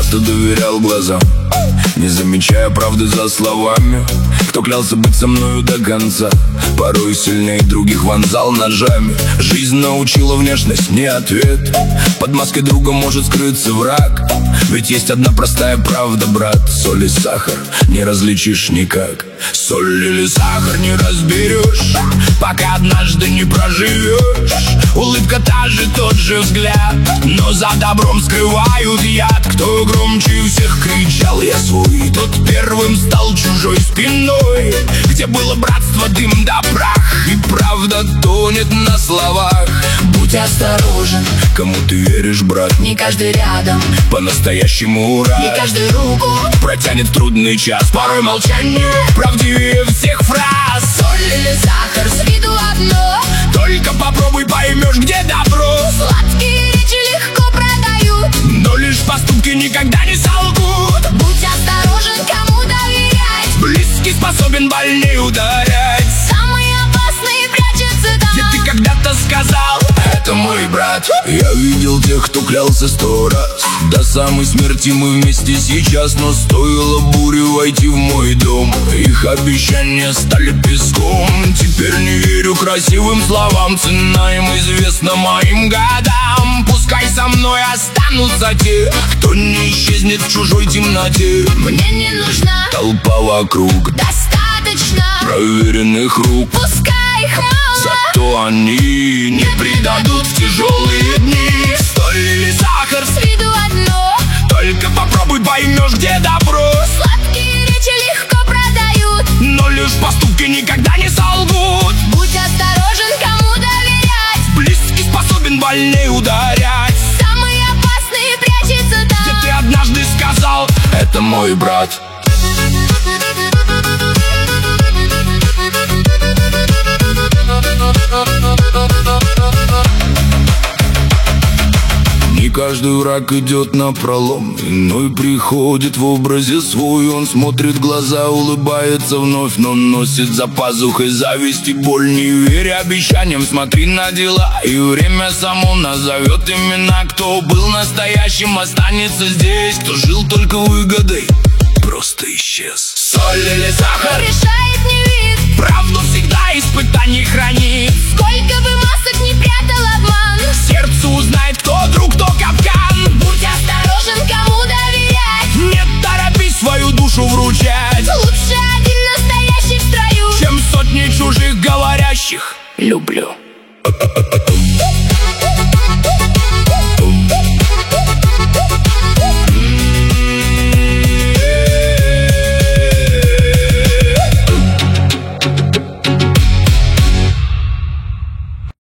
часто доверял глазам, не замечая правды за словами. Кто клялся быть со мною до конца, порой сильнее других вонзал ножами. Жизнь научила, внешность не ответ, под маской друга может скрыться враг. Ведь есть одна простая правда, брат: соль и сахар не различишь никак. Соль или сахар не разберешь, пока однажды не проживешь. Улыбка та же, тот же взгляд, но за добром скрывают яд. Кто громче всех кричал: я свой, тот первым стал чужой спиной. Где было братство, дым да прах, и правда тонет на словах. Будь осторожен, кому ты веришь, брат, не каждый рядом по-настоящему рад. не каждый руку протянет в трудный час, порой молчание правдивее всех фраз. Соль или сахар, с виду одно, только попробуй, поймешь, где добро. сладкие речи легко продают, но лишь поступки никогда не солгут. будь осторожен, кому доверять, Близкий способен больнее ударять. самые опасные прячутся там, Где ты когда-то сказал: это мой брат. Я видел тех, кто клялся 100 раз, до самой смерти мы вместе сейчас. Но стоило буре войти в мой дом, их обещания стали песком. Теперь не верю красивым словам, цена им известна моим годам. Пускай со мной останутся те, кто не исчезнет в чужой темноте. мне не нужна Толпа вокруг достаточно проверенных рук, пускай их мало, зато они не предадут в тяжелые дни. Соль или сахар, с виду одно, только попробуй, поймешь, где добро. сладкие речи легко продают, Но лишь поступки никогда не солгут. будь осторожен, кому доверять, Близкий способен больнее ударять. самые опасные прячутся Где там. ты однажды сказал: это мой брат. Не каждый враг идет напролом, иной приходит в образе свой. Он смотрит в глаза, улыбается вновь, но носит за пазухой зависть и боль. Не верь обещаниям, смотри на дела, и время само назовет имена. Кто был настоящим, останется здесь, кто жил только выгодой, просто исчез. Соль или сахар, Решает не вид, правду всегда испытаний хранит. сколько бы масок не прятал обман, Сердце узнает, кто друг, кто капкан. будь осторожен, кому доверять, Не торопись свою душу вручать, лучше один настоящий в строю. чем сотни чужих говорящих: люблю.